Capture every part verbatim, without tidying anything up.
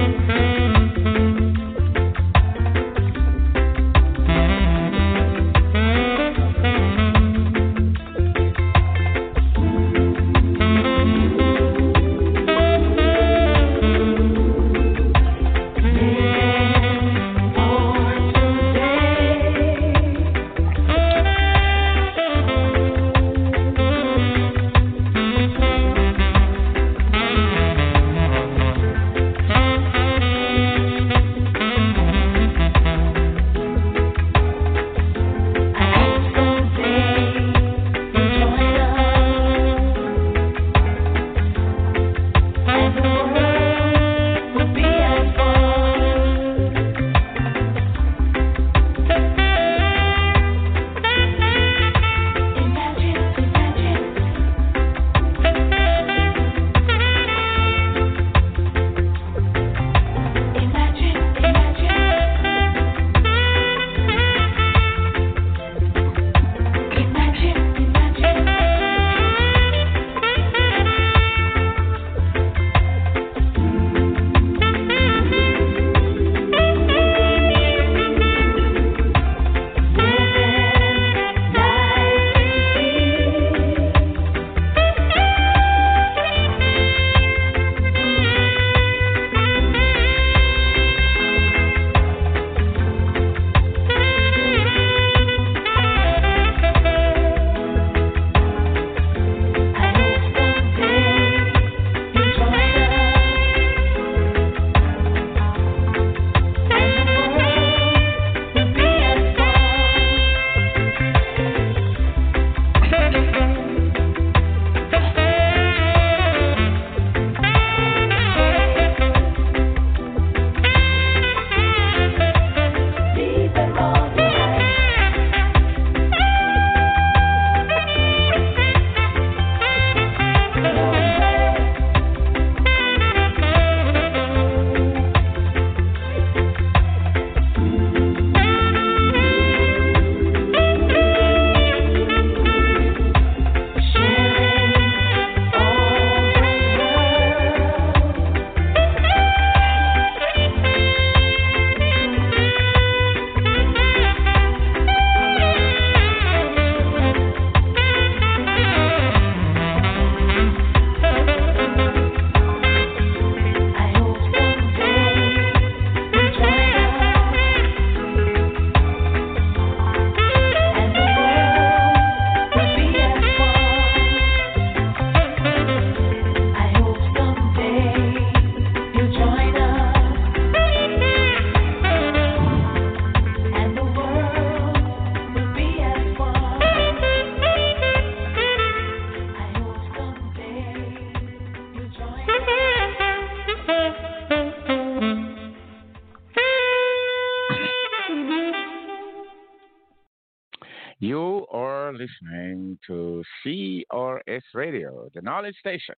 You are listening to C R S Radio, the knowledge station.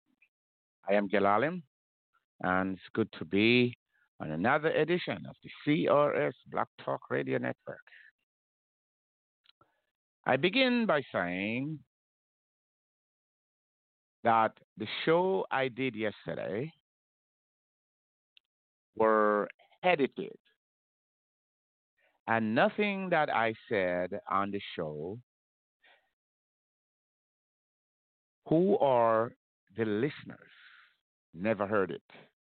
I am Gelalim, and it's good to be on another edition of the C R S Black Talk Radio Network. I begin by saying that the show I did yesterday were edited, and nothing that I said on the show, who are the listeners, never heard it.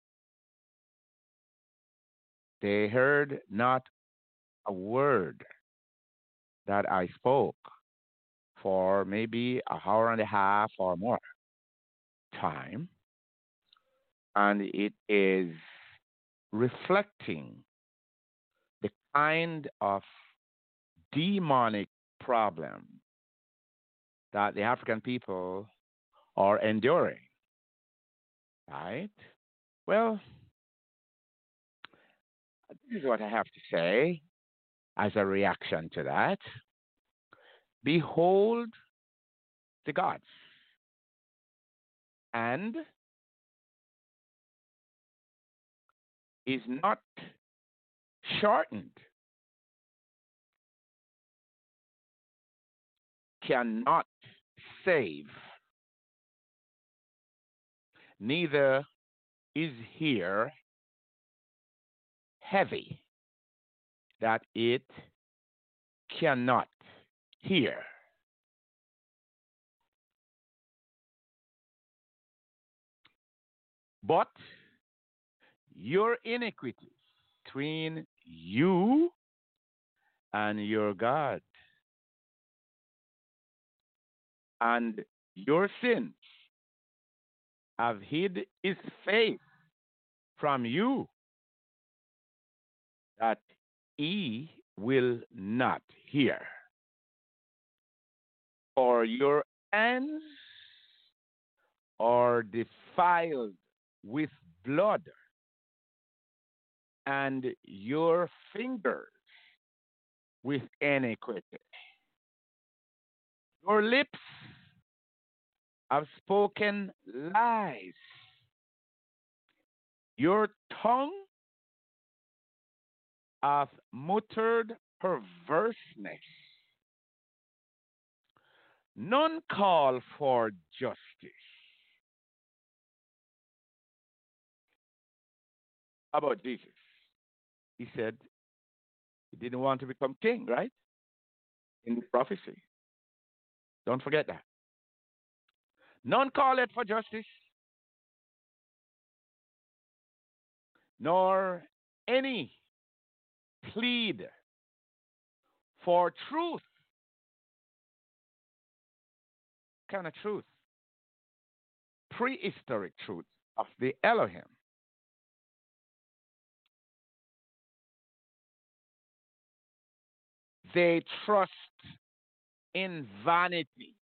They heard not a word that I spoke for maybe an hour and a half or more time, and it is reflecting the kind of demonic problem that the African people are enduring, right? Well, this is what I have to say as a reaction to that. Behold the gods, and is not shortened, cannot save, neither is here heavy that it cannot hear. But your iniquities between you and your God, and your sins have hid his face from you, that he will not hear. For your hands are defiled with blood, and your fingers with iniquity. Your lips have spoken lies. Your tongue hath muttered perverseness. None call for justice. How about Jesus? He said he didn't want to become king, right? In the prophecy. Don't forget that. None call it for justice, nor any plead for truth. Kind of truth. Prehistoric truth of the Elohim. They trust in vanity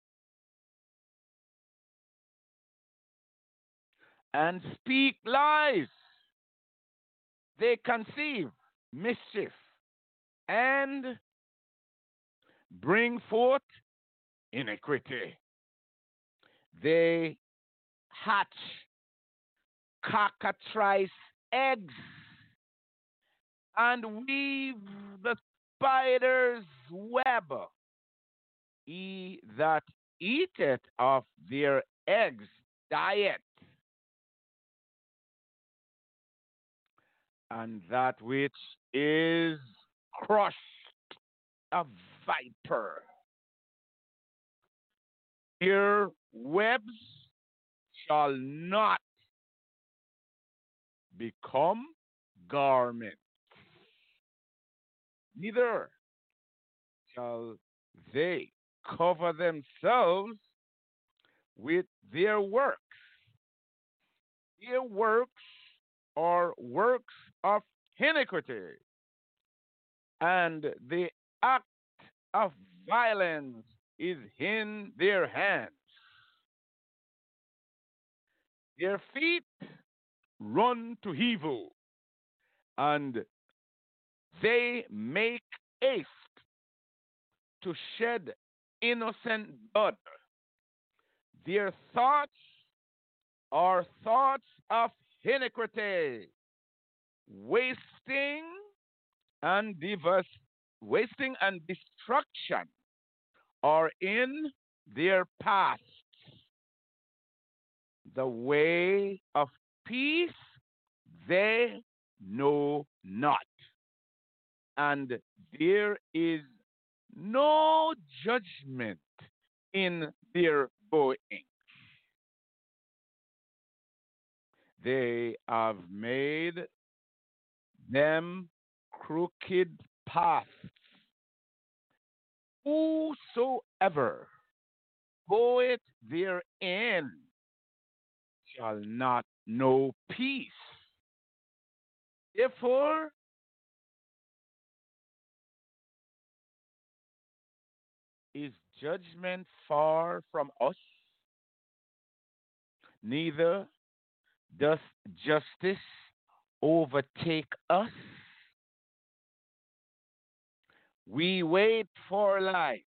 and speak lies. They conceive mischief and bring forth iniquity. They hatch cockatrice eggs and weave the spider's web. He that eateth of their eggs dieth, and that which is crushed a viper. Their webs shall not become garments, neither shall they cover themselves with their works. Their works are works of iniquity, and the act of violence is in their hands. Their feet run to evil, and they make haste to shed innocent blood. Their thoughts are thoughts of iniquity, wasting and divers, wasting and destruction are in their paths. The way of peace they know not, and there is no judgment in their going. They have made them crooked paths. Whosoever goeth therein shall not know peace. Therefore, is judgment far from us? Neither does justice overtake us. We wait for light,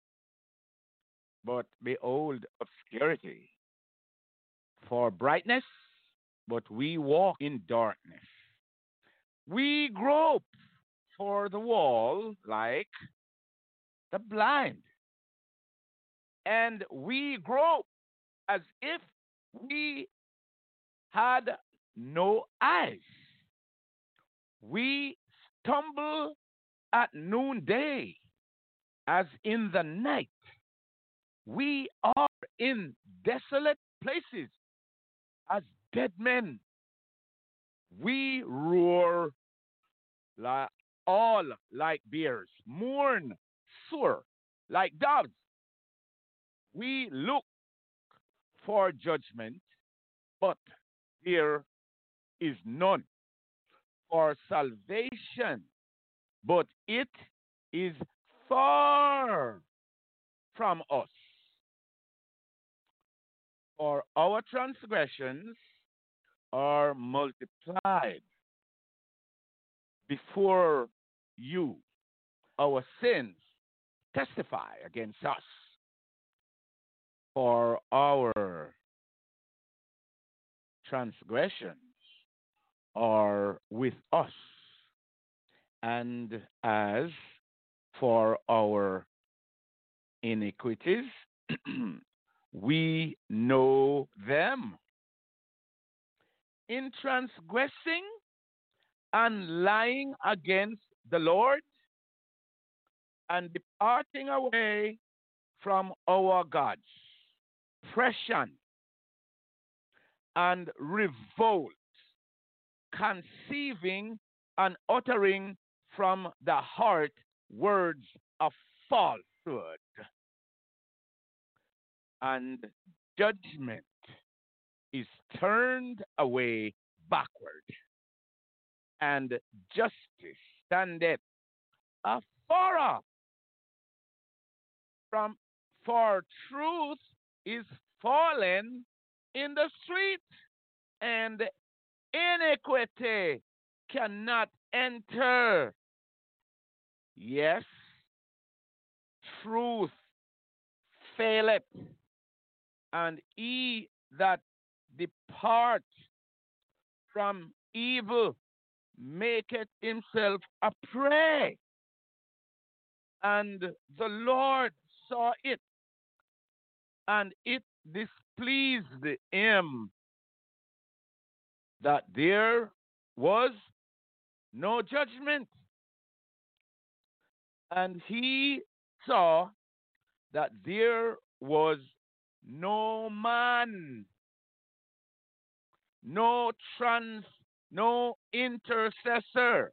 but behold obscurity. For brightness, but we walk in darkness. We grope for the wall like the blind, and we grope as if we had no eyes. We stumble at noonday, as in the night. We are in desolate places as dead men. We roar like, all like bears, mourn, soar like doves. We look for judgment, but there is none, for salvation, but it is far from us. For our transgressions are multiplied before you. Our sins testify against us. For our transgressions are with us, and as for our iniquities, we know them. In transgressing and lying against the Lord and departing away from our gods, oppression and revolt, conceiving and uttering from the heart words of falsehood, and judgment is turned away backward, and justice standeth afar off from, for truth is fallen in the street, and iniquity cannot enter. Yes, truth faileth, and he that depart from evil maketh himself a prey. And the Lord saw it, and it displeased him that there was no judgment. And he saw that there was no man, no trans, no intercessor.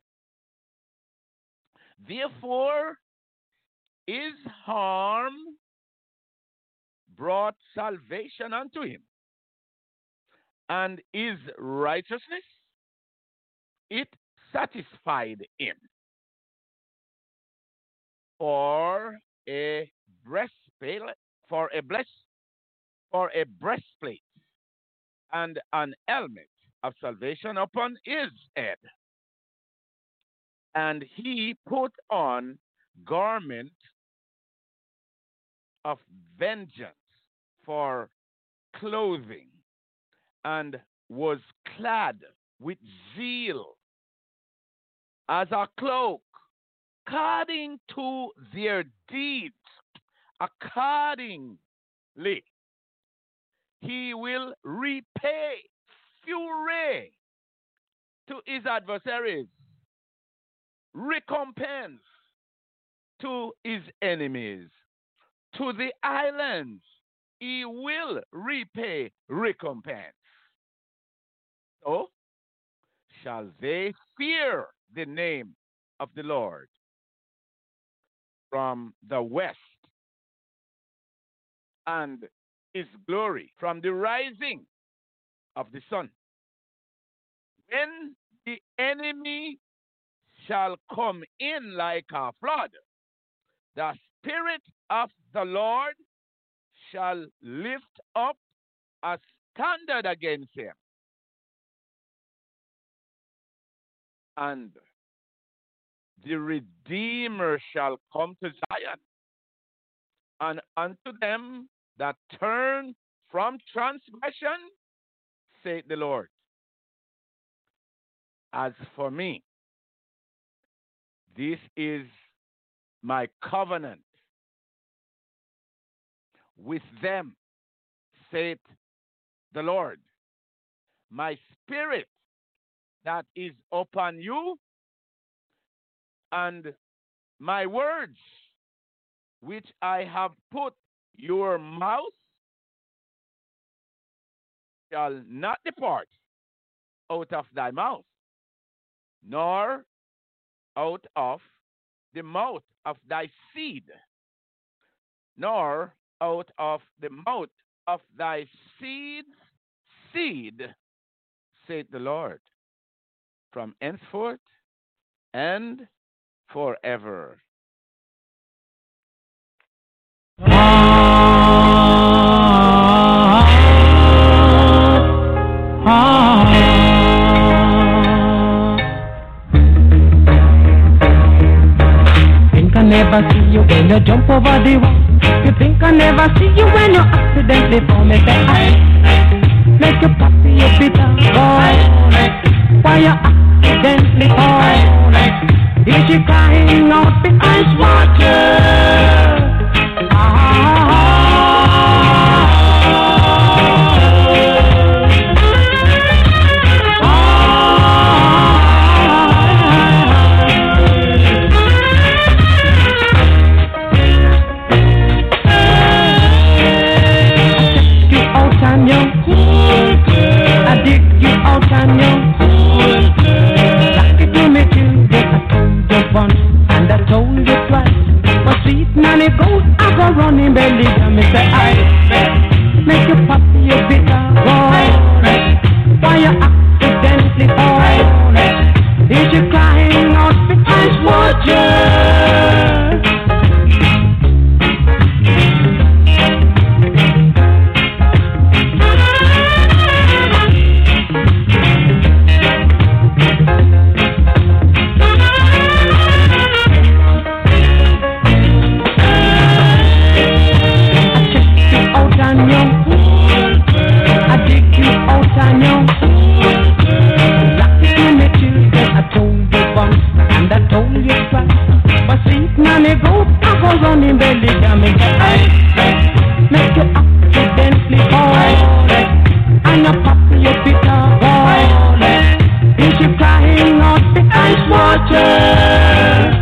Therefore, his harm brought salvation unto him, and his righteousness, it satisfied him. For a breastplate, for a bless, for a breastplate, and an helmet of salvation upon his head, and he put on garment of vengeance for clothing, and was clad with zeal as a cloak, according to their deeds, accordingly he will repay fury to his adversaries, recompense to his enemies. To the islands he will repay recompense. So shall they fear the name of the Lord from the west, and his glory from the rising of the sun. When the enemy shall come in like a flood, the Spirit of the Lord shall lift up a standard against him. And the Redeemer shall come to Zion, and unto them that turn from transgression, saith the Lord. As for me, this is my covenant with them, saith the Lord. My spirit that is upon you And my words, which I have put your mouth, shall not depart out of thy mouth, nor out of the mouth of thy seed, nor out of the mouth of thy seed's seed, saith the Lord, from henceforth and forever. Think I never see you when you jump over the wall. You think I never see you when you accidentally fall. Me say I make you pop your bitter boy. Why you accidentally fall? Is she crying out the ice water? I dig you out and you like it to me too. I told you once and I told you twice. But sweet nanny goes, I go running belly and me say I make you pop your bitter boy. Why you accidentally fall? Is you crying out the ice water? Running belly damage, I make you accidentally fall, and you pop your bitter ball. Is she crying out the ice water?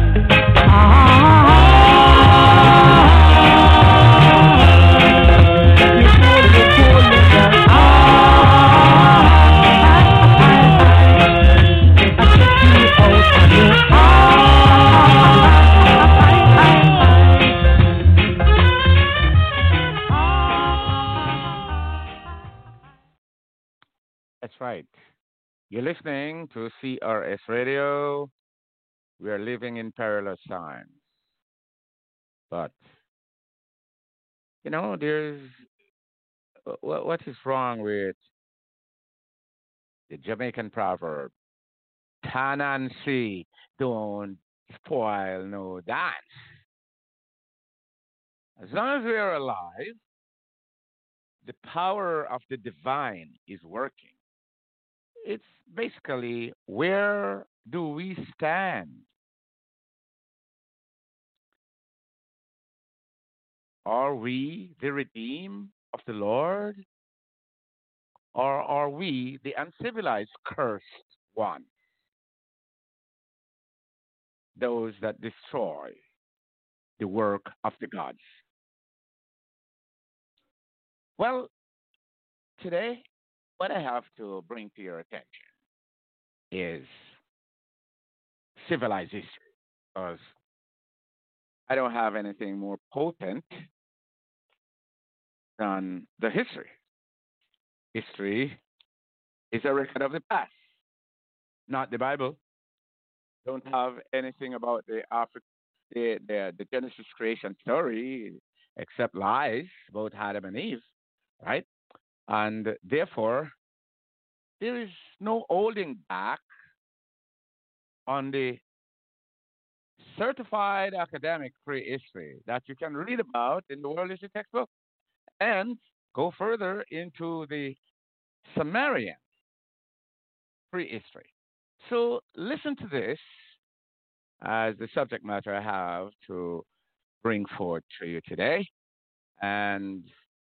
Right. You're listening to C R S Radio. We are living in perilous times. But, you know, there's what, what is wrong with the Jamaican proverb? Tan and see, don't spoil no dance. As long as we are alive, the power of the divine is working. It's basically, where do we stand? Are we the redeemed of the Lord? Or are we the uncivilized, cursed one? Those that destroy the work of the gods. Well, today, what I have to bring to your attention is civilized history, because I don't have anything more potent than the history. History is a record of the past, not the Bible. Don't have anything about the Afri- the, the the Genesis creation story except lies about Adam and Eve, right? And therefore, there is no holding back on the certified academic prehistory that you can read about in the World History textbook, and go further into the Sumerian prehistory. So listen to this as the subject matter I have to bring forth to you today. And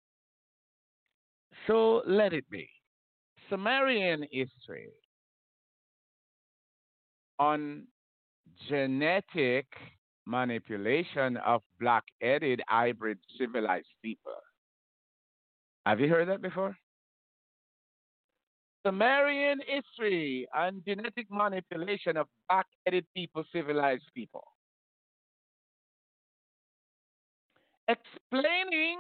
so let it be. Sumerian history on genetic manipulation of black-headed hybrid civilized people. Have you heard that before? Sumerian history and genetic manipulation of black-headed people, civilized people. Explaining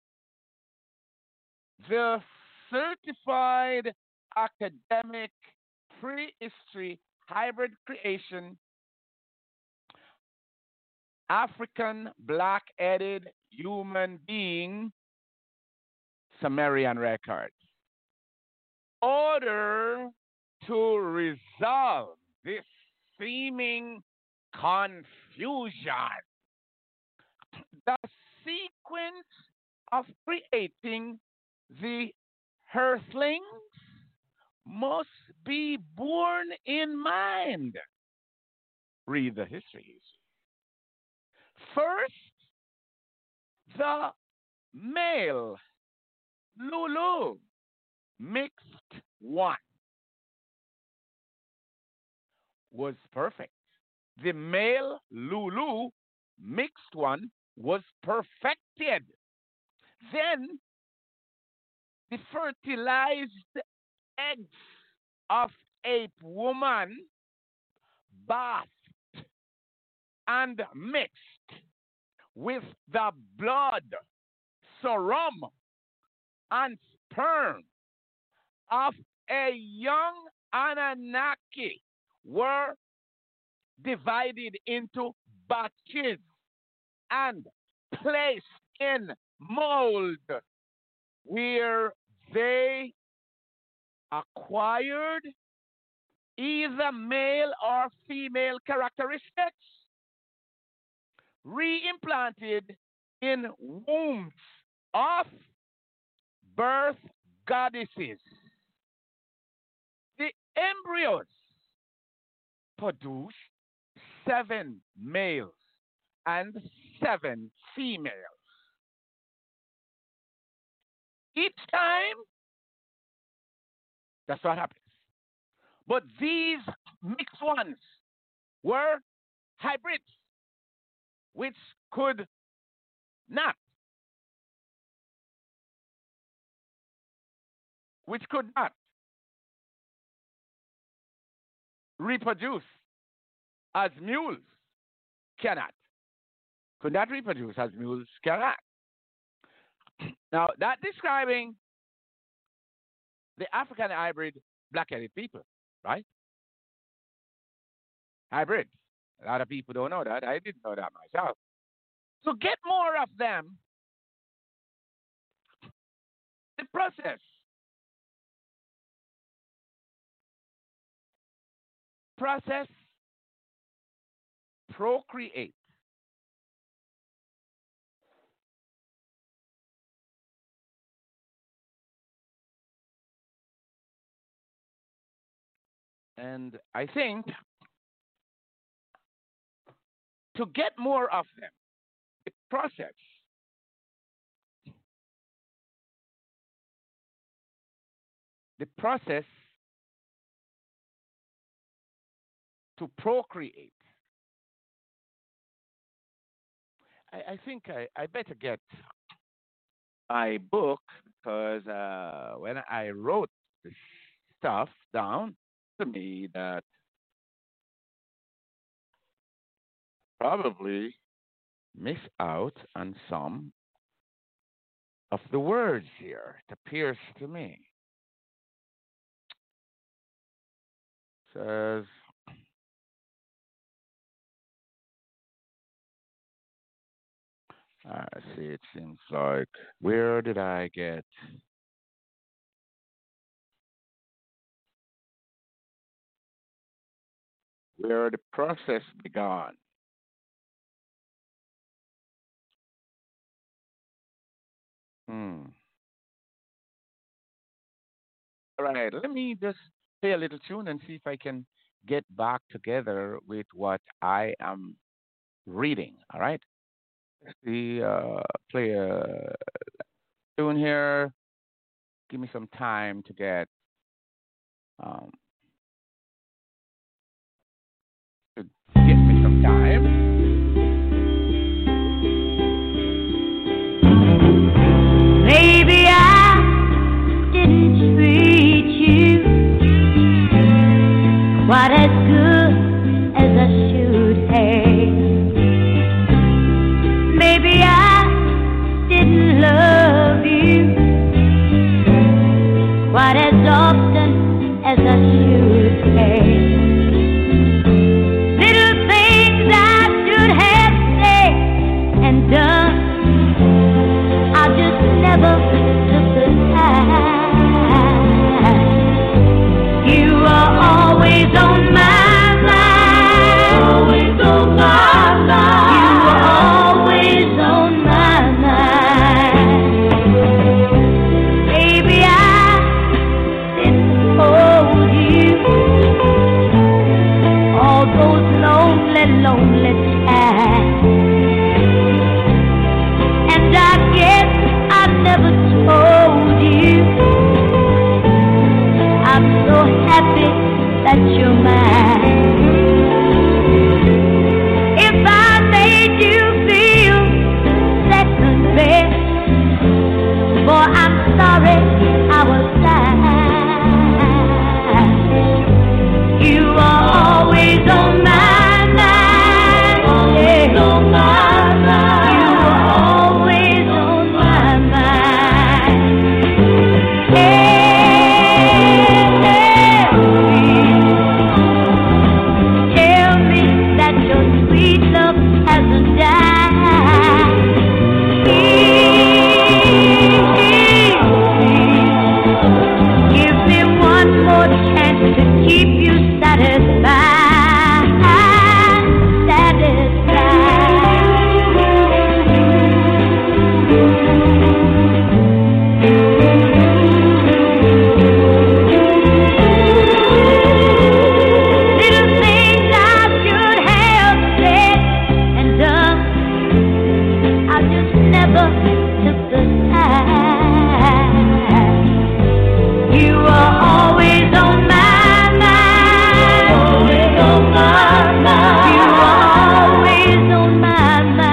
the certified academic prehistory hybrid creation African black-headed human being Sumerian records. Order to resolve this seeming confusion, the sequence of creating the earthlings must be borne in mind. Read the history. First, the male Lulu mixed one was perfect. The male Lulu mixed one was perfected. Then the fertilized eggs of ape woman bathed and mixed with the blood, serum, and sperm of a young Anunnaki were divided into batches and placed in mold where they acquired either male or female characteristics, reimplanted in wombs of birth goddesses. The embryos produced seven males and seven females. Each time, that's what happens. But these mixed ones were hybrids, which could not, which could not reproduce as mules cannot. Could not reproduce as mules cannot. Now, that describing the African hybrid black-headed people, right? Hybrid. A lot of people don't know that. I didn't know that myself. So get more of them. The process. Process. Procreate. And I think to get more of them, the process the process to procreate. I, I think I, I better get my book because uh, when I wrote this stuff down, to me that probably miss out on some of the words here. It appears to me. Says I see it seems like where did I get where the process began? Hmm. All right, let me just play a little tune and see if I can get back together with what I am reading. All right, let's see, uh, play a tune here. Give me some time to get um, to get me as I should have. Little things I should have said and done, I just never took the time. You are always on my mind, always on my mind. You are always on my mind. Baby, I didn't hold you all those lonely, lonely times. And I guess I never told you I'm so happy that you're mine. If I made you feel second best, boy, I'm sorry I was blind. You are always on my mind, always on my mind. You are always on my mind. Tell me, tell me that your sweet love hasn't died. Give me one more chance to keep you satisfied, satisfied. Little things I should have said and done, I just never took the time. You are always on my mind, always on my mind. You are always on my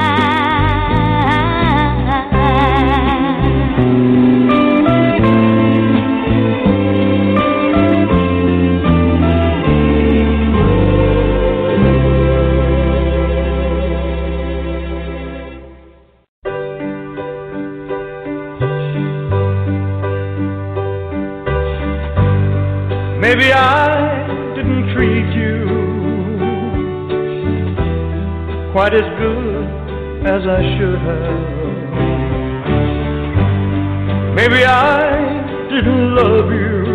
Maybe I didn't treat you quite as good as I should have. Maybe I didn't love you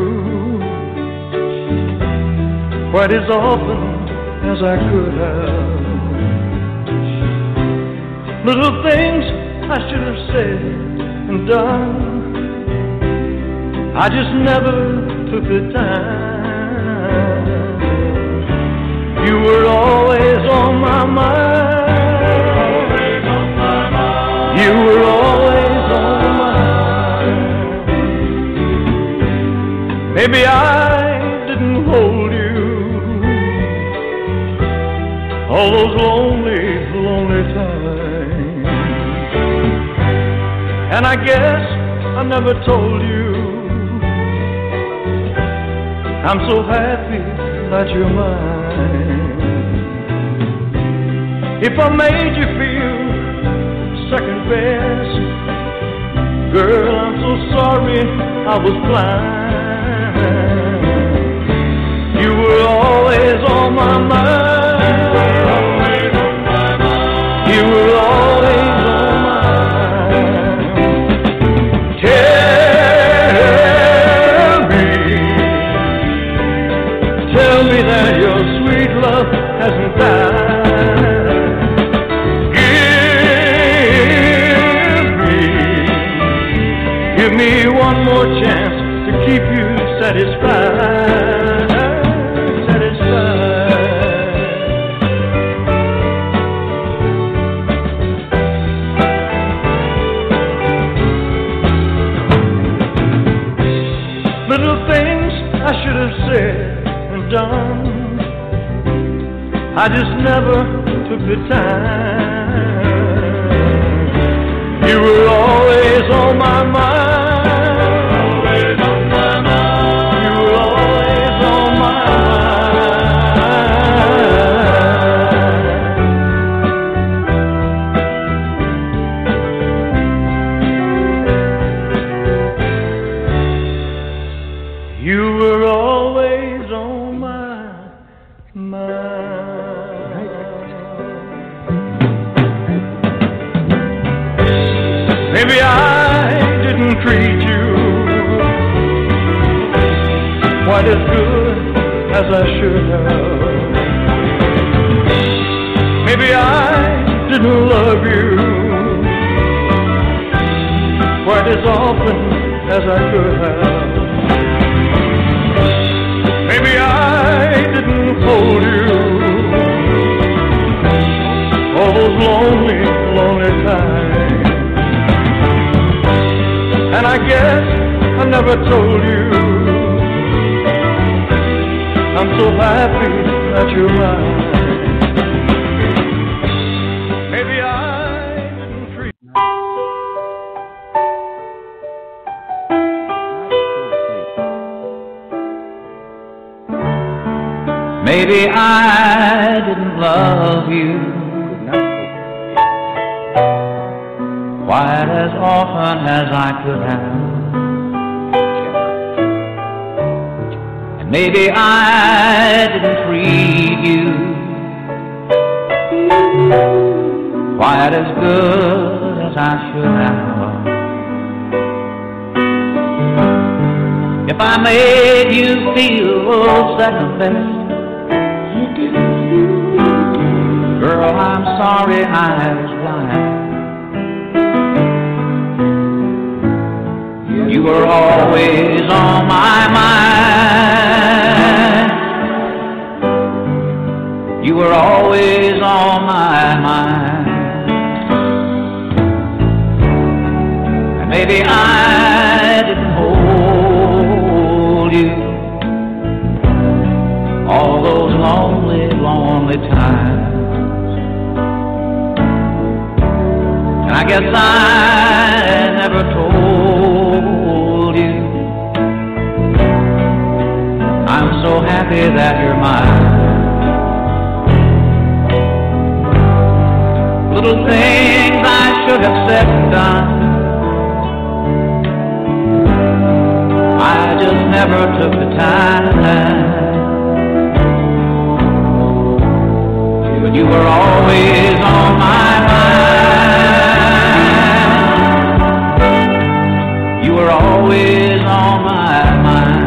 quite as often as I could have. Little things I should have said and done, I just never took the time. You were always on my mind. You were always on my mind. Maybe I didn't hold you all those lonely, lonely times. And I guess I never told you I'm so happy that you're mine. If I made you feel second best, girl, I'm so sorry I was blind. You were always on my mind. You were always on my mind. Tell me, tell me that your sweet love hasn't died. Give me, give me one more chance to keep you satisfied, satisfied. Little things I should have said and done, I just never took the time. You were always on my mind. Always on my mind. You were always on my mind. You were always Maybe I didn't treat you quite as good as I should have. Maybe I didn't love you quite as often as I could have. Maybe I didn't hold you all those lonely, lonely times. And I guess I never told you I'm so happy that you're mine. Maybe I didn't treat Maybe I didn't love you quite as often as I could have. And maybe I didn't treat you quite as good as I should have. If I made you feel second best, girl, I'm sorry I was blind. You were always on my mind. You were always on my mind. And maybe I didn't hold you all those lonely, lonely times. And I guess I never told you I'm so happy that you're mine. Little things I should have said and done, I just never took the time. But you were always on my mind. You were always on my mind.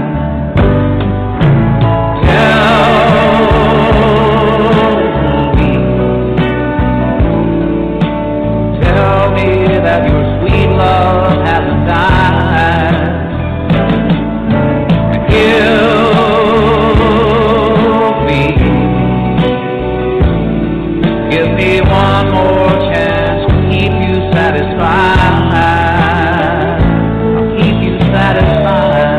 That your sweet love hasn't died. And give me, give me one more chance to keep you satisfied. I'll keep you satisfied.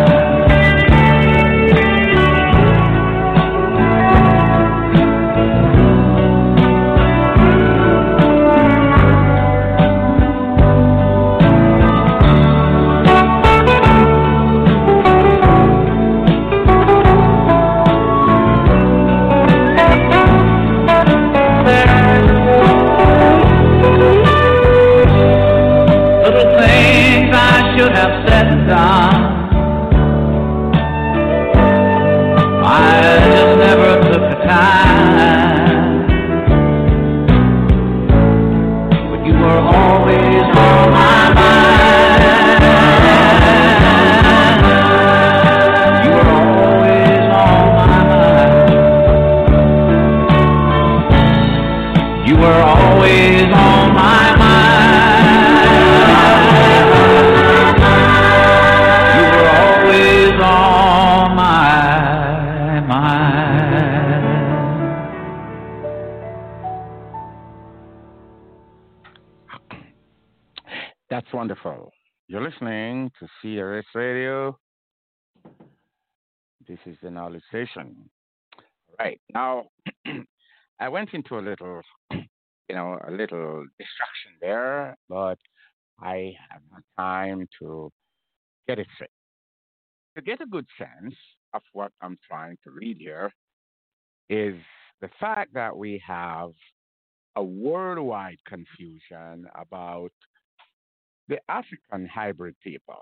Should have said and done, I just never took the time. But you were always on my mind. You were always on my mind. You were always on my mind. On my mind. That's wonderful. You're listening to C R S Radio. This is the Knowledge Station. Right. Now, I went into a little, you know, a little distraction there, but I have had time to get it straight. To get a good sense of what I'm trying to read here is the fact that we have a worldwide confusion about the African hybrid people.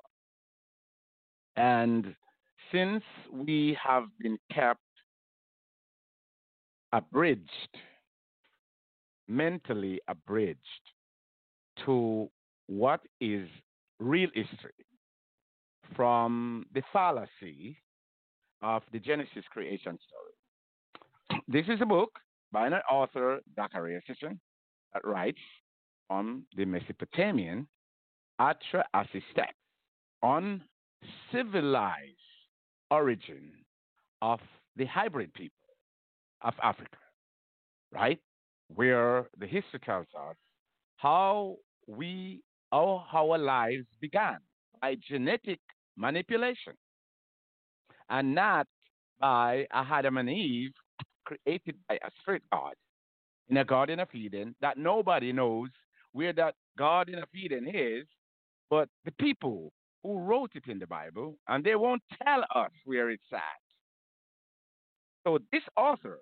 And since we have been kept abridged, mentally abridged to what is real history from the fallacy of the Genesis creation story. This is a book by an author, Zacharias Sitchin, that writes on the Mesopotamian Atrahasis text on civilized origin of the hybrid people of Africa, right? Where the history tells us how we, how our lives began by genetic manipulation and not by a Adam and Eve created by a spirit God in a Garden of Eden that nobody knows where that Garden of Eden is, but the people who wrote it in the Bible, and they won't tell us where it's at. So this author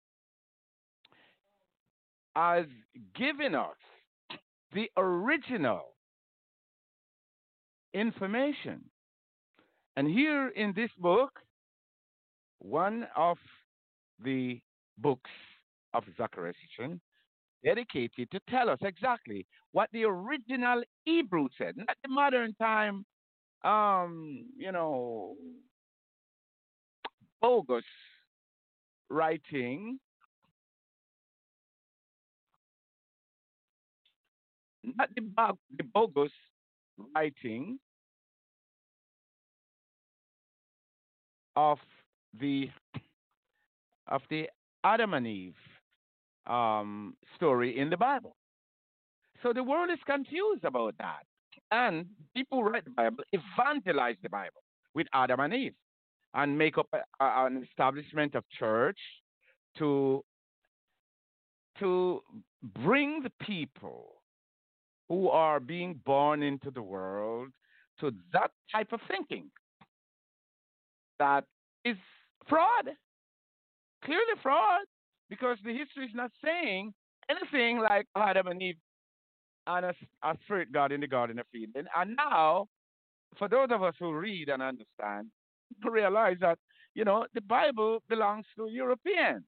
has given us the original information. And here in this book, one of the books of Zacharias Sitchin dedicated to tell us exactly what the original Hebrew said, not the modern time, um, you know, bogus writing, not the, the bogus writing of the of the Adam and Eve um, story in the Bible. So the world is confused about that. And people who write the Bible evangelize the Bible with Adam and Eve and make up a, a, an establishment of church to, to bring the people who are being born into the world to that type of thinking that is fraud, clearly fraud, because the history is not saying anything like Adam and Eve and a, a spirit God in the Garden of Eden. And now, for those of us who read and understand, to realize that, you know, the Bible belongs to Europeans.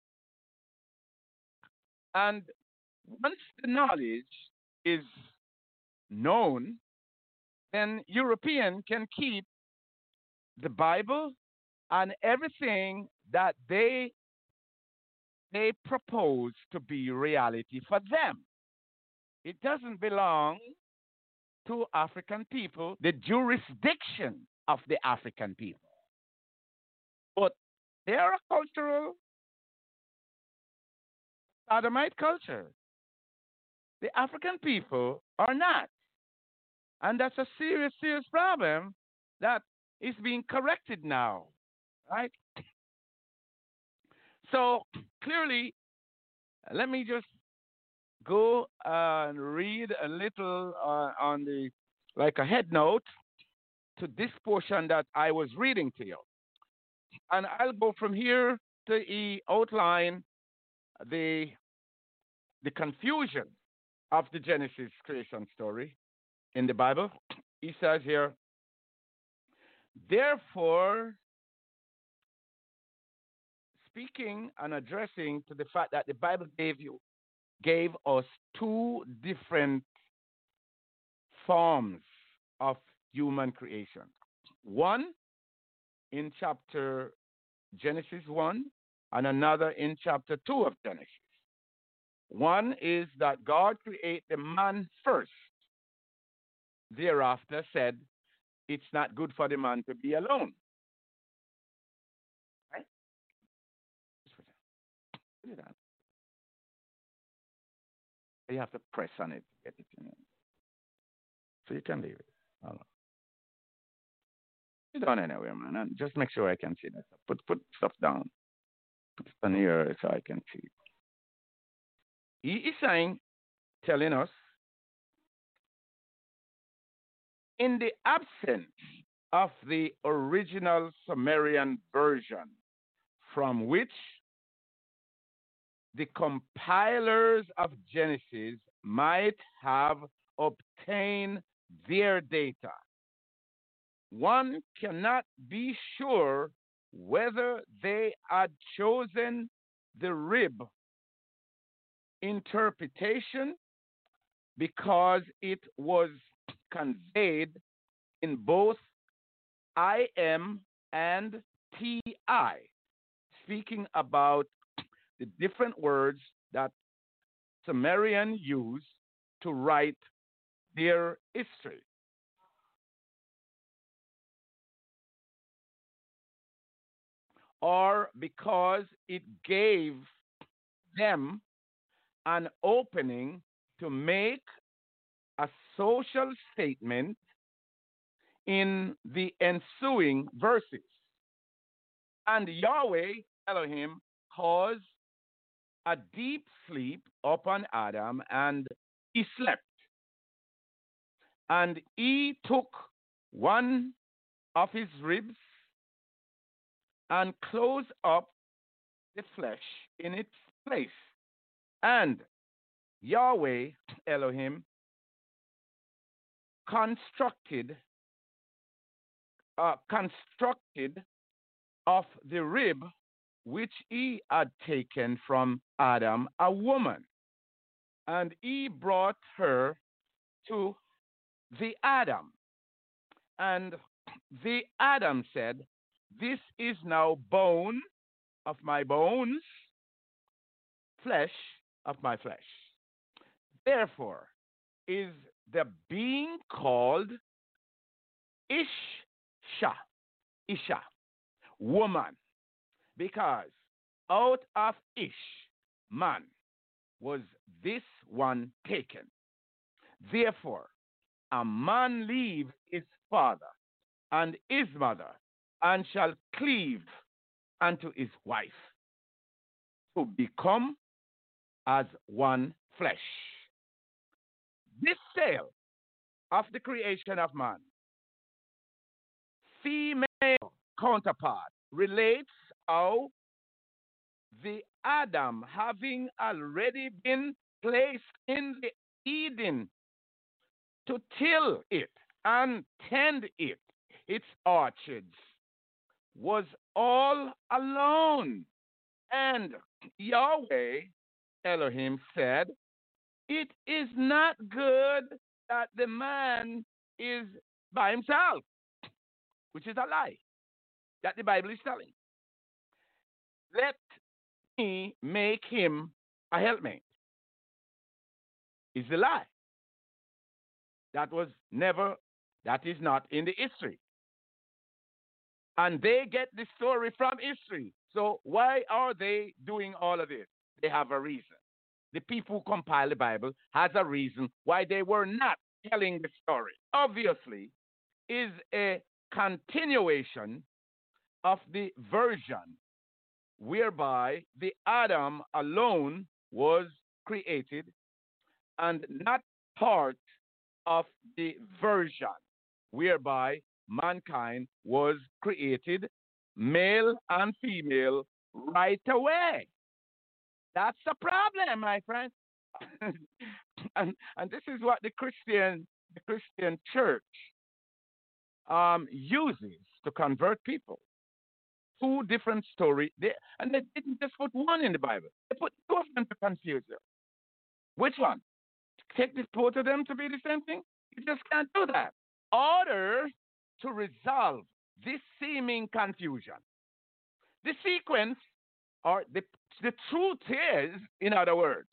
And once the knowledge is known, then European can keep the Bible and everything that they they propose to be reality for them. It doesn't belong to African people, the jurisdiction of the African people. But they are a cultural sodomite culture. The African people are not. And that's a serious, serious problem that is being corrected now, right? So clearly, let me just go uh, and read a little uh, on the, like a head note to this portion that I was reading to you. And I'll go from here to e outline the, the confusion of the Genesis creation story in the Bible. He says here, therefore, speaking and addressing to the fact that the Bible gave you gave us two different forms of human creation. One in chapter Genesis one and another in chapter two of Genesis. One is that God created the man first. Thereafter said, it's not good for the man to be alone. Right? Do that. You have to press on it to get it in. So you can leave it. Hold on. Sit down anywhere, man. And just make sure I can see that. Put put stuff down. Put it on here so I can see it. He is saying, telling us, in the absence of the original Sumerian version from which the compilers of Genesis might have obtained their data, one cannot be sure whether they had chosen the rib interpretation because it was conveyed in both I M and T I, speaking about the different words that Sumerian used to write their history. Or because it gave them an opening to make a social statement in the ensuing verses. And Yahweh Elohim caused a deep sleep upon Adam, and he slept. And he took one of his ribs and closed up the flesh in its place. And Yahweh Elohim constructed uh, constructed of the rib which he had taken from Adam a woman, and he brought her to the Adam. And the Adam said, "This is now bone of my bones, flesh of my flesh." Therefore is the being called Isha, Isha, woman, because out of Ish, man, was this one taken. Therefore, a man leave his father and his mother, and shall cleave unto his wife, to become as one flesh. This tale of the creation of man, female counterpart, relates how the Adam, having already been placed in the Eden to till it and tend it, its orchards, was all alone. And Yahweh Elohim said, "It is not good that the man is by himself," which is a lie that the Bible is telling. "Let me make him a helpmate," is the lie. That was never, that is not in the history. And they get the story from history. So why are they doing all of this? They have a reason. The people who compile the Bible has a reason why they were not telling the story. Obviously, is a continuation of the version whereby the Adam alone was created and not part of the version whereby mankind was created, male and female, right away. That's the problem, my friend. and, and this is what the Christian the Christian church um, uses to convert people. Two different stories, they, and they didn't just put one in the Bible. They put two of them to confuse you. Which one? Take the both of them to be the same thing? You just can't do that. Order to resolve this seeming confusion. The sequence, or the, the truth is, in other words,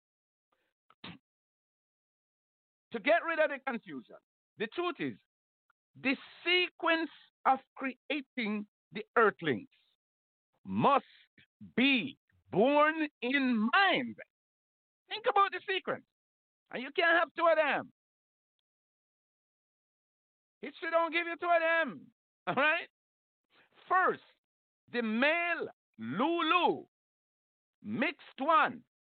to get rid of the confusion, the truth is, the sequence of creating the earthlings must be borne in mind. Think about the sequence. And you can't have two of them. History don't give you two of them. All right? First, the male Lulu, mixed one,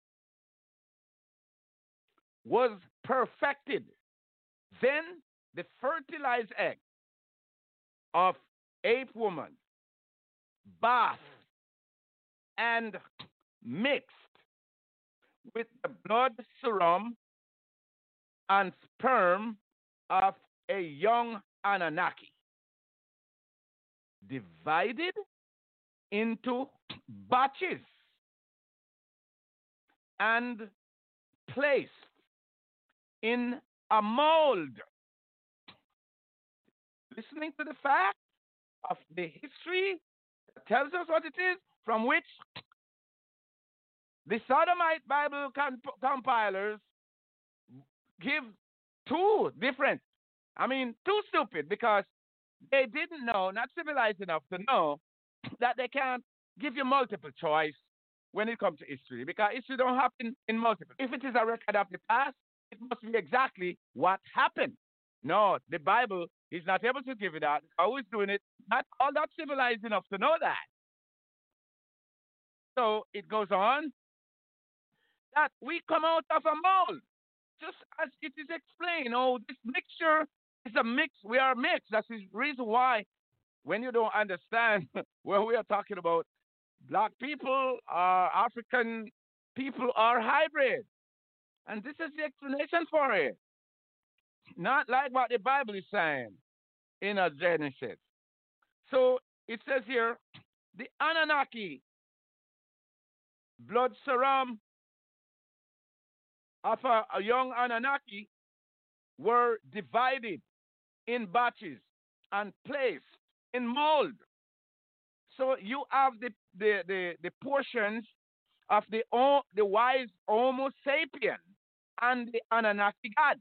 was perfected. Then the fertilized egg of ape woman, bathed and mixed with the blood serum and sperm of a young Anunnaki, divided into batches and placed in a mold. Listening to the fact of the history that tells us what it is, from which the Sodomite Bible comp- compilers give two different, I mean, too stupid, because they didn't know, not civilized enough to know that they can't give you multiple choice when it comes to history, because history don't happen in multiple. If it is a record of the past, it must be exactly what happened. No, the Bible is not able to give you that. Who is doing it? Not all that civilized enough to know that. So it goes on that we come out of a mold, just as it is explained. Oh, this mixture is a mix. We are mixed. That's the reason why, when you don't understand what we are talking about, black people, uh, African people are hybrid. And this is the explanation for it. Not like what the Bible is saying in a Genesis. So it says here, the Anunnaki, blood serum of a, a young Anunnaki, were divided in batches and placed in mold. So you have the the, the, the portions of the the wise Homo sapien and the Anunnaki God.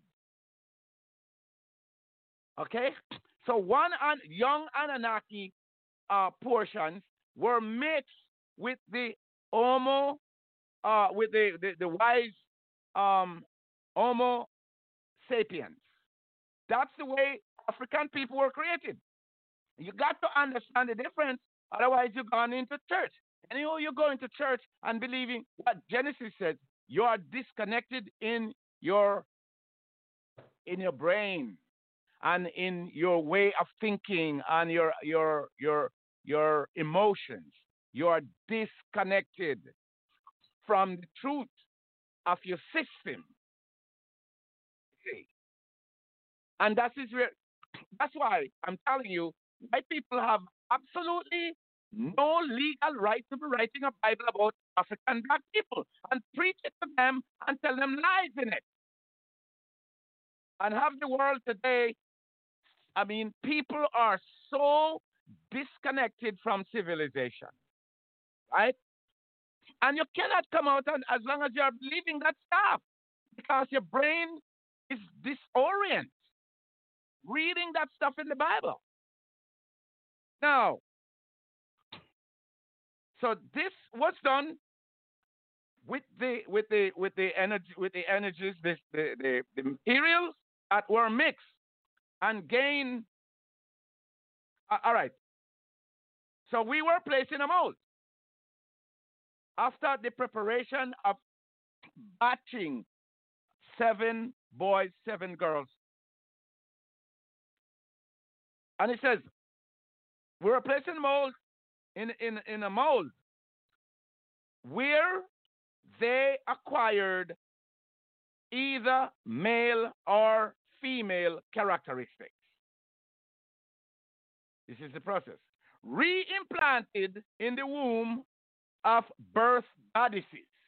Okay, so one an, young Anunnaki uh, portions were mixed with the Homo, uh, with the, the, the wise um, Homo sapiens. That's the way African people were created. You got to understand the difference, otherwise you're going into church. And you know, you go into church and believing what Genesis says, you are disconnected in your in your brain and in your way of thinking and your your your your emotions. You are disconnected from the truth of your system. And that is where that's why I'm telling you, white people have absolutely no legal right to be writing a Bible about African black people and preach it to them and tell them lies in it. And have the world today, I mean, people are so disconnected from civilization, right? And you cannot come out and, as long as you are believing that stuff, because your brain is disoriented reading that stuff in the Bible. Now, so this was done with the with the with the energy with the energies, this, the, the the materials that were mixed and gain. Uh, all right. So we were placed in a mold after the preparation of batching seven boys, seven girls. And it says, we were placed in mold in, in, in a mold where they acquired either male or female characteristics. This is the process. Re-implanted in the womb of birth goddesses.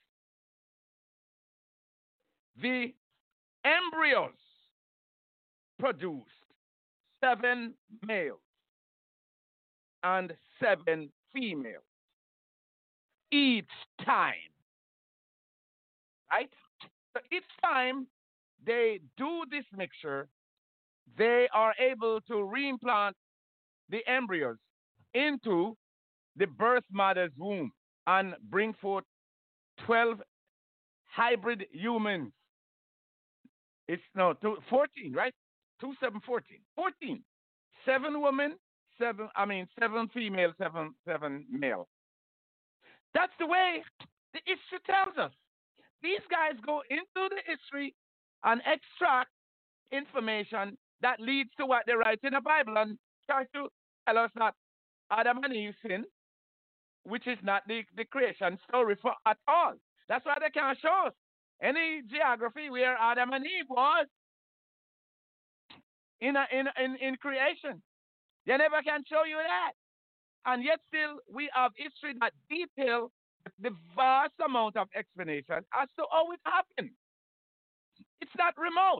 The embryos produced seven males and seven females each time. Right? So each time they do this mixture, they are able to reimplant the embryos into the birth mother's womb and bring forth twelve hybrid humans. It's no two, fourteen, right? Two, seven, fourteen. fourteen. Seven women, seven, I mean, seven female, seven, seven male. That's the way the history tells us. These guys go into the history and extract information that leads to what they write in the Bible and try to tell us that Adam and Eve sinned, which is not the, the creation story for at all. That's why they can't show us any geography where Adam and Eve was in, a, in, in, in creation. They never can show you that. And yet still we have history that detail the vast amount of explanation as to how it happened. It's not remote.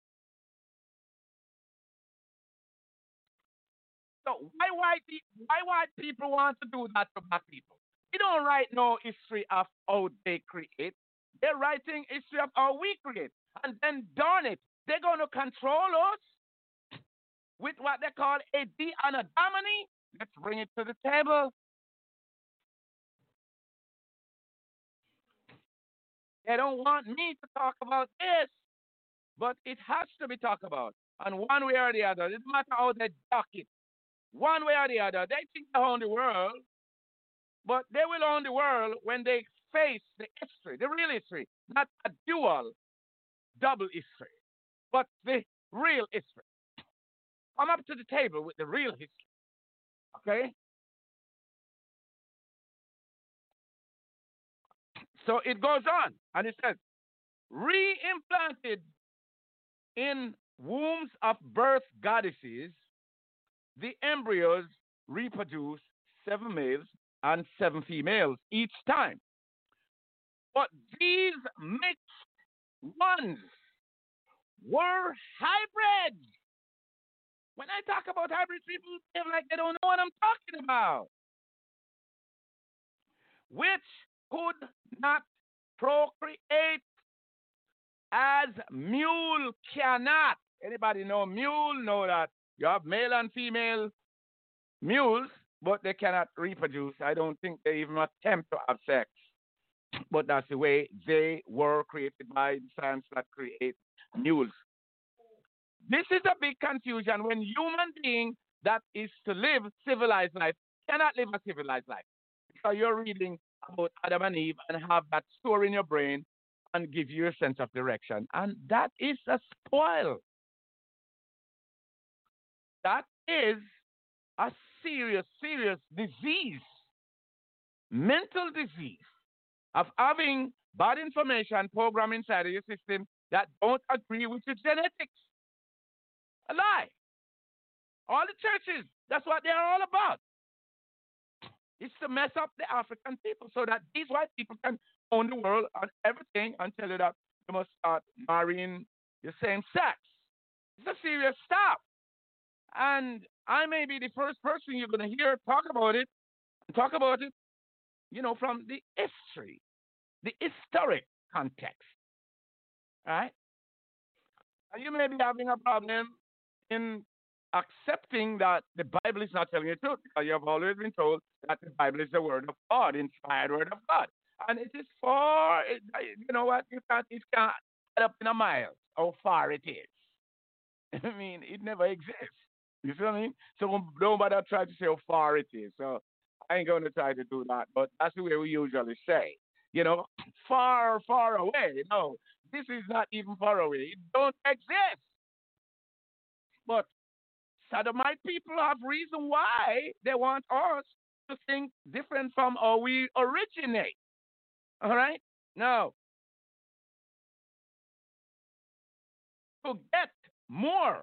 So why white why white people want to do that to black people? We don't write no history of how they create. They're writing history of how we create. And then darn it, they're gonna control us with what they call a de-anonymity. Let's bring it to the table. They don't want me to talk about this, but it has to be talked about. And one way or the other, it doesn't matter how they duck it. One way or the other, they think they own the world, but they will own the world when they face the history, the real history, not a dual, double history, but the real history. Come up to the table with the real history. Okay? So it goes on, and it says, re-implanted in wombs of birth goddesses, the embryos reproduce seven males and seven females each time. But these mixed ones were hybrids. When I talk about hybrids, people feel like they don't know what I'm talking about. Which could not procreate as mule cannot. Anybody know mule? Know that you have male and female mules, but they cannot reproduce. I don't think they even attempt to have sex. But that's the way they were created by science that create mules. This is a big confusion when human being that is to live civilized life cannot live a civilized life. So you're reading about Adam and Eve and have that store in your brain and give you a sense of direction. And that is a spoil. That is a serious, serious disease, mental disease of having bad information programmed inside of your system that don't agree with your genetics. A lie. All the churches, that's what they're all about. It's to mess up the African people so that these white people can own the world and everything and tell you that you must start marrying the same sex. It's a serious stuff. And I may be the first person you're going to hear talk about it, and talk about it, you know, from the history, the historic context. All right? And you may be having a problem in accepting that the Bible is not telling you the truth, because you have always been told that the Bible is the word of God, inspired word of God. And it is far, it, you know what, you can't, it can't add up in a mile how far it is. I mean, it never exists. You see what I mean? So don't bother try to say how far it is. So I ain't going to try to do that, but that's the way we usually say. You know, far, far away. No, this is not even far away. It don't exist. But Sodomite people have reason why they want us to think different from how we originate. All right? Now, to get more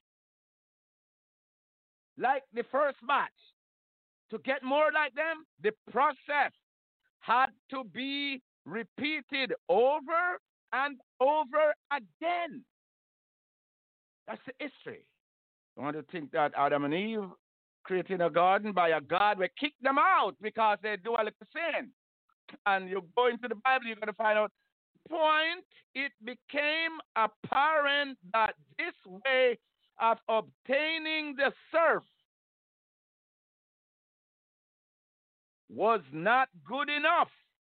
like the first batch, to get more like them, the process had to be repeated over and over again. That's the history. You want to think that Adam and Eve created a garden by a God will kick them out because they do a little sin. And you go into the Bible, you're going to find out, point, it became apparent that this way of obtaining the surf was not good enough.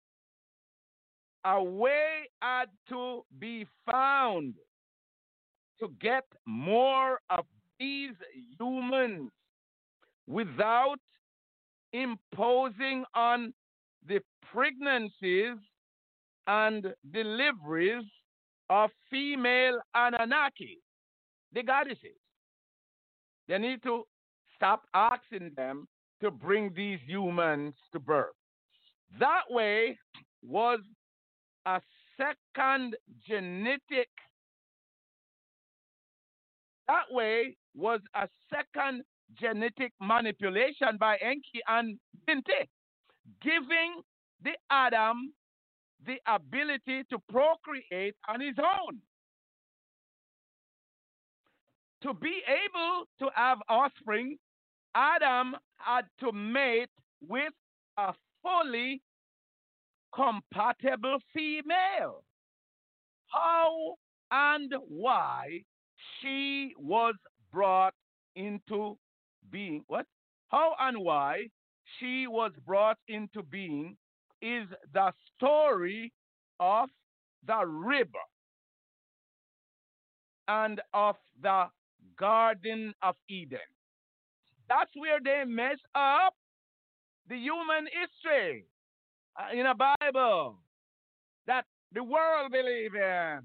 A way had to be found to get more of these humans without imposing on the pregnancies and deliveries of female Anunnaki, the goddesses. They need to stop asking them to bring these humans to birth. That way was a second genetic, that way was a second genetic manipulation by Enki and Binti, giving the Adam the ability to procreate on his own. To be able to have offspring, Adam had to mate with a fully compatible female. How and why she was brought into being. What? How and why she was brought into being is the story of the rib and of the Garden of Eden. That's where they mess up the human history uh, in a Bible that the world believe in.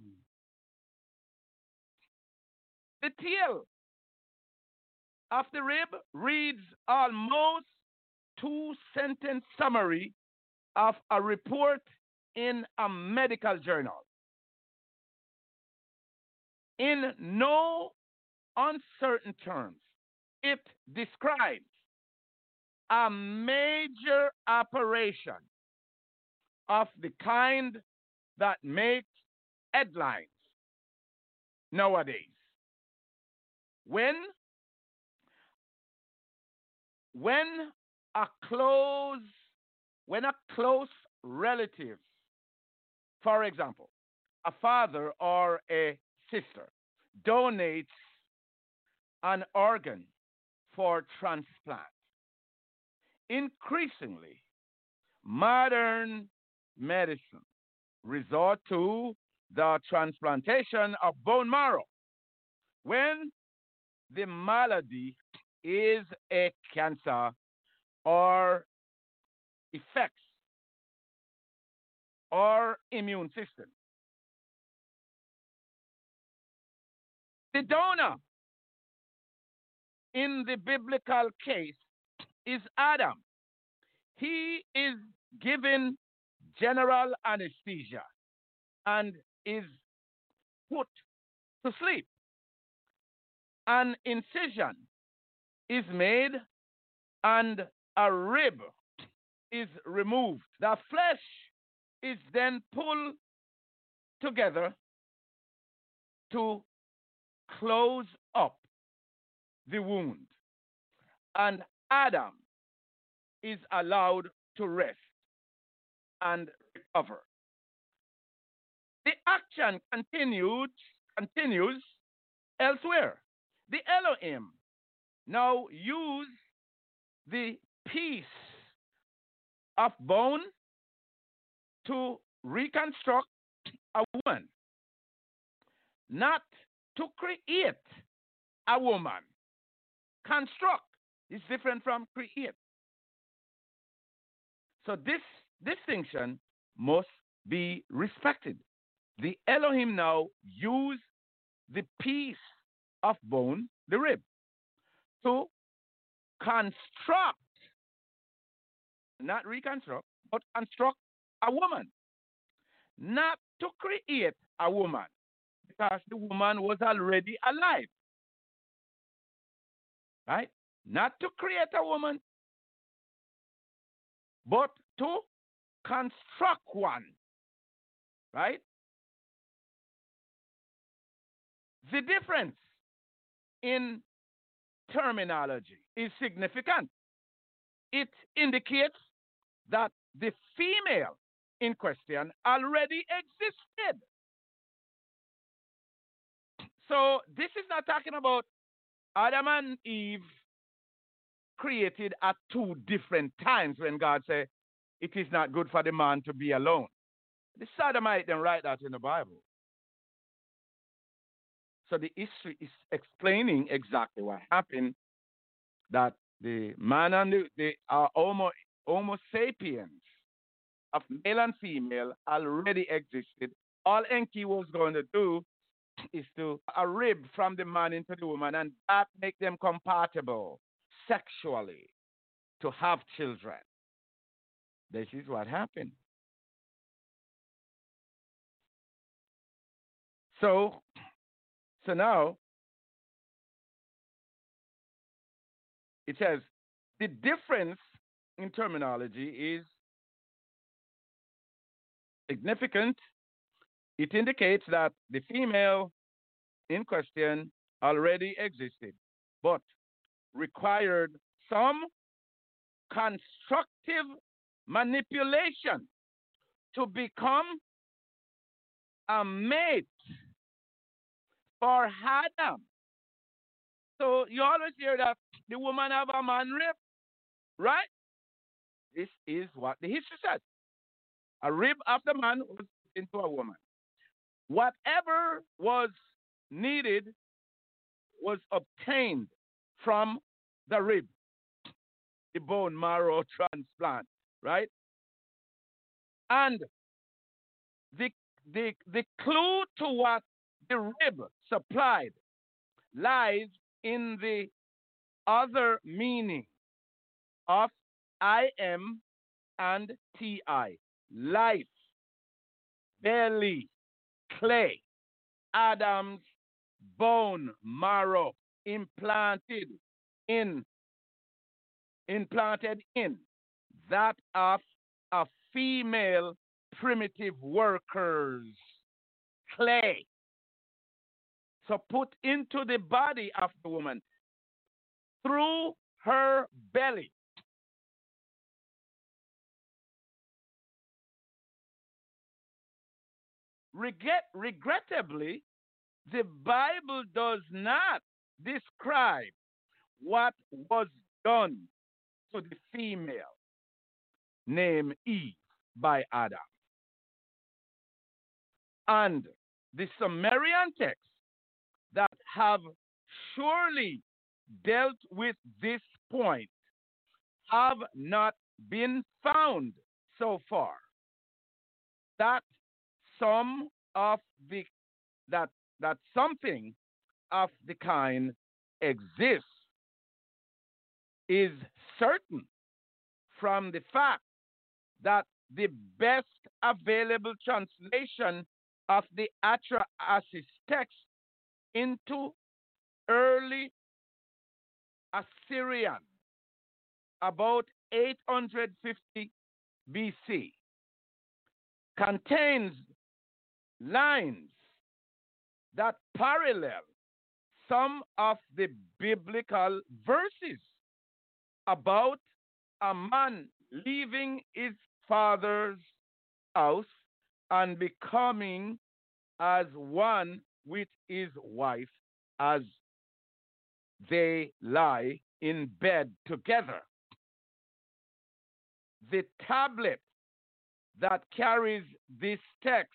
The tail of the rib reads almost two sentence summary of a report in a medical journal. In no uncertain terms, it describes a major operation of the kind that makes headlines nowadays. When, when a close, when a close relative, for example, a father or a sister, donates an organ for transplant, increasingly, modern medicine resort to the transplantation of bone marrow when the malady is a cancer or affects our immune system. The donor in the biblical case is Adam. He is given general anesthesia and is put to sleep. An incision is made and a rib is removed. The flesh is then pulled together to close up the wound, and Adam is allowed to rest and recover. The action continued, continues elsewhere. The Elohim now use the piece of bone to reconstruct a woman, not to create a woman. Construct is different from create. So this distinction must be respected. The Elohim now use the piece of bone, the rib, to construct, not reconstruct, but construct a woman, not to create a woman, because the woman was already alive. Right? Not to create a woman, but to construct one. Right? The difference in terminology is significant. It indicates that the female in question already existed. So this is not talking about Adam and Eve created at two different times when God said it is not good for the man to be alone. The Sodomite didn't write that in the Bible. So the history is explaining exactly what happened, that the man and the, the uh, homo, homo sapiens of male and female already existed. All Enki was going to do is to a rib from the man into the woman, and that make them compatible sexually to have children. This is what happened. So, so now it says the difference in terminology is significant. It indicates that the female in question already existed, but required some constructive manipulation to become a mate for Adam. So you always hear that the woman have a man rib, right? This is what the history says. A rib of the man was into a woman. Whatever was needed was obtained from the rib, the bone marrow transplant, right? And the, the, the clue to what the rib supplied lies in the other meaning of I M and T I. Life, belly, clay, Adam's bone marrow implanted in implanted in that of a female primitive worker's clay. So put into the body of the woman through her belly. Regret, regrettably, the Bible does not describe what was done to the female named Eve by Adam. And the Sumerian texts that have surely dealt with this point have not been found so far. That some of the that that something of the kind exists is certain from the fact that the best available translation of the Atrahasis text into early Assyrian, about eight hundred fifty B C, contains lines that parallel some of the biblical verses about a man leaving his father's house and becoming as one with his wife as they lie in bed together. The tablet that carries this text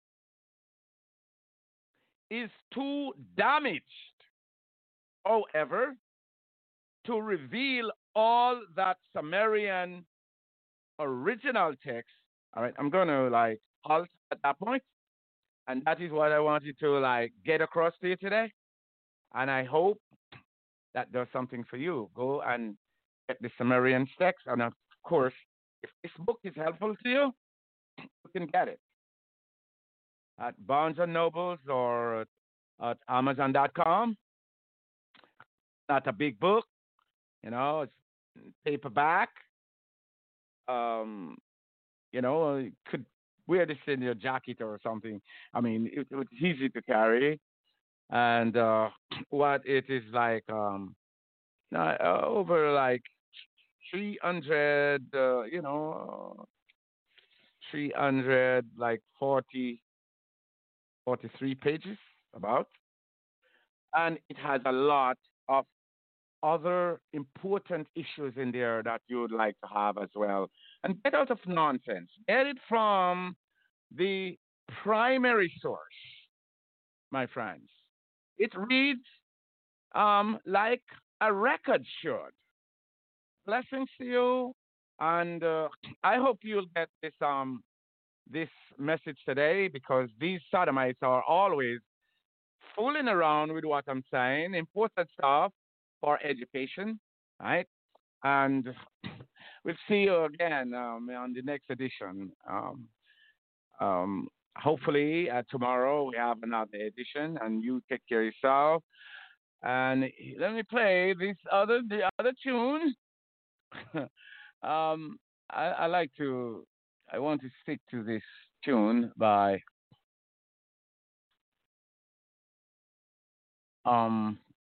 is too damaged, however, to reveal all that Sumerian original text. All right, I'm going to like halt at that point, and that is what I wanted to like get across to you today. And I hope that does something for you. Go and get the Sumerian text, and of course, if this book is helpful to you, you can get it at Barnes and Nobles or at Amazon dot com. Not a big book, you know, it's paperback. Um, you know, you could wear this in your jacket or something. I mean, it, it's easy to carry. And uh, what it is like, um, uh, over like three hundred, uh, you know, three hundred, like forty, forty-three pages about. And it has a lot of other important issues in there that you would like to have as well. And get out of nonsense. Get it from the primary source, my friends. It reads um, like a record should. Blessings to you, and uh, I hope you'll get this um this message today, because these sodomites are always fooling around with what I'm saying, important stuff for education, right? And we'll see you again um, on the next edition. Um, um, hopefully, uh, tomorrow we have another edition, and you take care of yourself. And let me play this other the other tune. um, I, I like to. I want to stick to this tune by um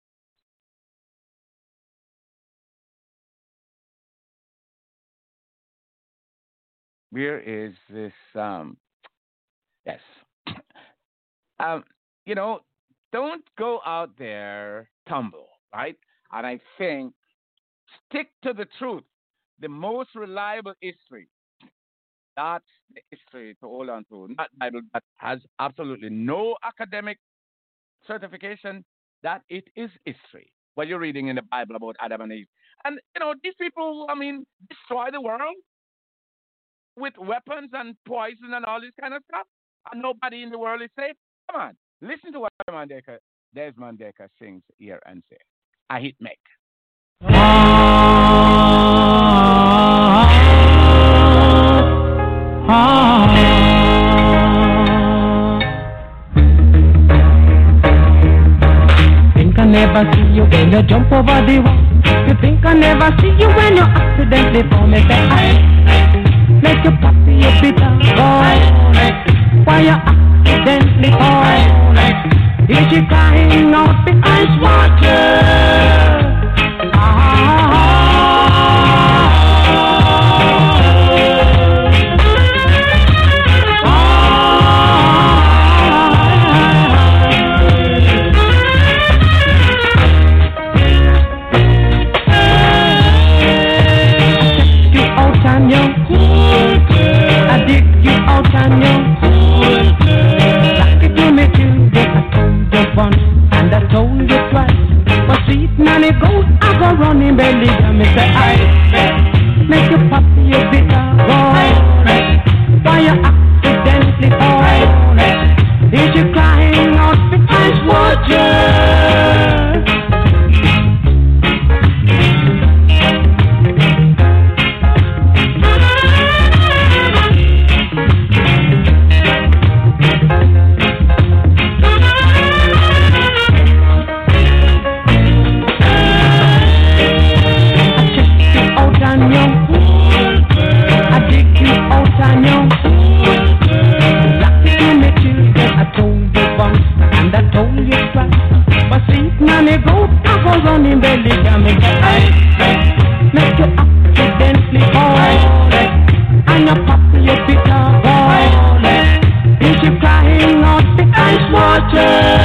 where is this um yes. Um you know, don't go out there tumble, right? And I think stick to the truth. The most reliable history. That's the history to hold on to. Not Bible that has absolutely no academic certification that it is history. What you're reading in the Bible about Adam and Eve. And, you know, these people, I mean, destroy the world with weapons and poison and all this kind of stuff. And nobody in the world is safe. Come on. Listen to what Desmond Decker, Desmond Decker sings here and say. I hit make. Think I never see you when you jump over the wall. You think I never see you when you accidentally fall. Me say I make you puppy a bitter boy. Why you accidentally fall? Is she crying out the ice water? I dig you out and you like it to me too. I told you once and I told you twice. But sweet nanny goes, I go running belly. And me say I make you puppy a bitter boy. Why you accidentally fall? Is you crying out for ice water? Running belly, can make I make you accidentally fall, and your puppy your bitter boy. Is you crying out the ice water?